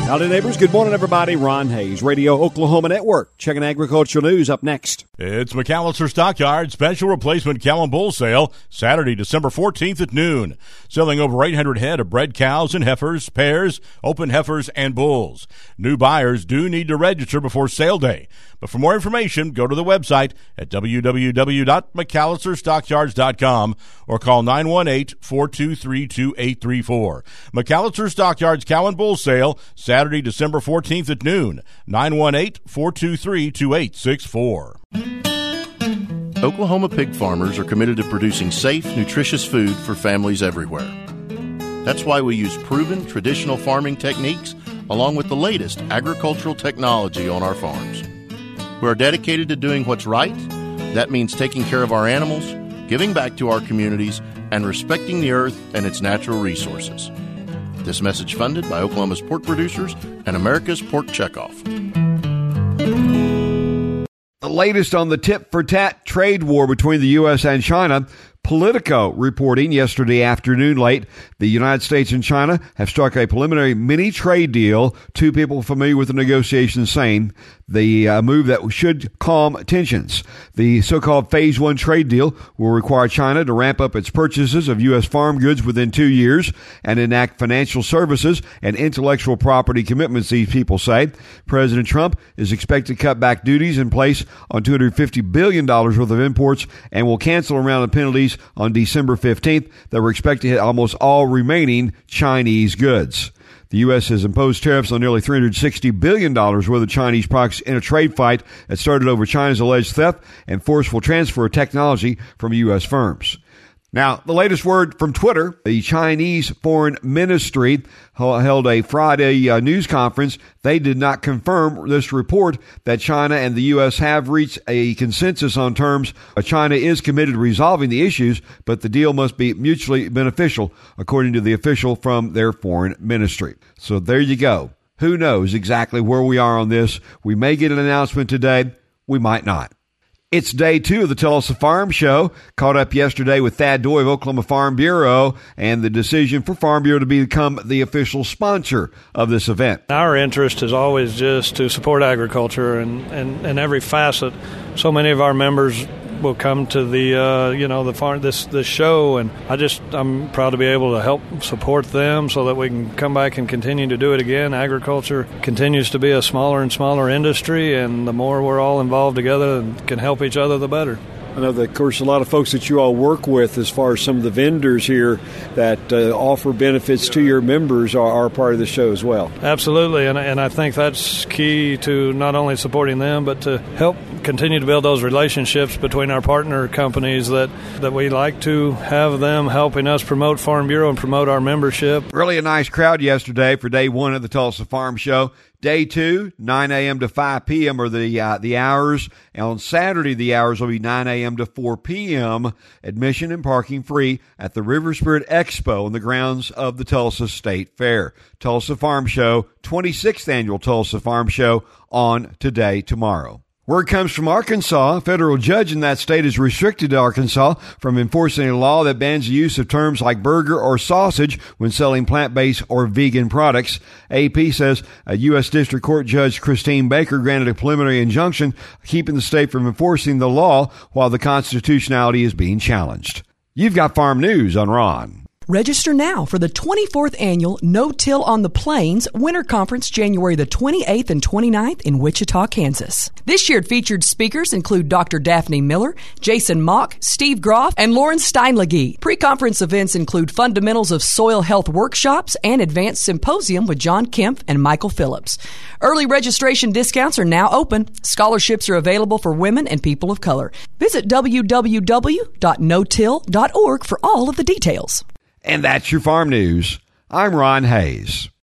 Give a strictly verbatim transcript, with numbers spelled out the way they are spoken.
Howdy, neighbors. Good morning, everybody. Ron Hayes, Radio Oklahoma Network. Checking agricultural news up next. It's McAllister Stockyard Special Replacement Cow and Bull Sale, Saturday, December fourteenth at noon. Selling over eight hundred head of bred cows and heifers, pairs, open heifers, and bulls. New buyers do need to register before sale day. But for more information, go to the website at w w w dot mcallister stockyards dot com or call nine one eight, four two three, two eight three four. McAllister Stockyards Cow and Bull Sale, Saturday, December fourteenth at noon, nine one eight, four two three, two eight six four. Oklahoma pig farmers are committed to producing safe, nutritious food for families everywhere. That's why we use proven traditional farming techniques along with the latest agricultural technology on our farms. We are dedicated to doing what's right. That means taking care of our animals, giving back to our communities, and respecting the earth and its natural resources. This message funded by Oklahoma's pork producers and America's Pork Checkoff. The latest on the tit-for-tat trade war between the U S and China. Politico reporting yesterday afternoon late, the United States and China have struck a preliminary mini-trade deal. Two people familiar with the negotiations saying the uh, move that should calm tensions. The so-called Phase One trade deal will require China to ramp up its purchases of U S farm goods within two years and enact financial services and intellectual property commitments, these people say. President Trump is expected to cut back duties in place on two hundred fifty billion dollars worth of imports and will cancel a round of penalties on December fifteenth that were expected to hit almost all remaining Chinese goods. The U S has imposed tariffs on nearly three hundred sixty billion dollars worth of Chinese products in a trade fight that started over China's alleged theft and forceful transfer of technology from U S firms. Now, the latest word from Twitter, the Chinese Foreign Ministry held a Friday uh, news conference. They did not confirm this report that China and the U S have reached a consensus on terms. Uh, China is committed to resolving the issues, but the deal must be mutually beneficial, according to the official from their foreign ministry. So there you go. Who knows exactly where we are on this? We may get an announcement today. We might not. It's day two of the Tulsa Farm Show. Caught up yesterday with Thad Doyle of Oklahoma Farm Bureau and the decision for Farm Bureau to become the official sponsor of this event. Our interest is always just to support agriculture and, and, and every facet. So many of our members will come to the uh, you know the farm this this show, and I just I'm proud to be able to help support them so that we can come back and continue to do it again. Agriculture continues to be a smaller and smaller industry, and the more we're all involved together and can help each other, the better. I know that, of course, a lot of folks that you all work with as far as some of the vendors here that uh, offer benefits to your members are, are part of the show as well. Absolutely, and, and I think that's key to not only supporting them, but to help continue to build those relationships between our partner companies that, that we like to have them helping us promote Farm Bureau and promote our membership. Really a nice crowd yesterday for day one of the Tulsa Farm Show. Day two, nine a.m. to five p.m. are the uh, the hours. And on Saturday, the hours will be nine a.m. to four p.m. Admission and parking free at the River Spirit Expo on the grounds of the Tulsa State Fair. Tulsa Farm Show, twenty-sixth Annual Tulsa Farm Show on today, tomorrow. Word comes from Arkansas. A federal judge in that state has restricted Arkansas from enforcing a law that bans the use of terms like burger or sausage when selling plant-based or vegan products. A P says a U S District Court Judge Christine Baker granted a preliminary injunction keeping the state from enforcing the law while the constitutionality is being challenged. You've got Farm News on Ron. Register now for the twenty-fourth Annual No-Till on the Plains Winter Conference, January the twenty-eighth and twenty-ninth in Wichita, Kansas. This year featured speakers include Doctor Daphne Miller, Jason Mock, Steve Groff, and Lauren Steinlegge. Pre-conference events include fundamentals of soil health workshops and advanced symposium with John Kemp and Michael Phillips. Early registration discounts are now open. Scholarships are available for women and people of color. Visit w w w dot no till dot org for all of the details. And that's your Farm News. I'm Ron Hayes.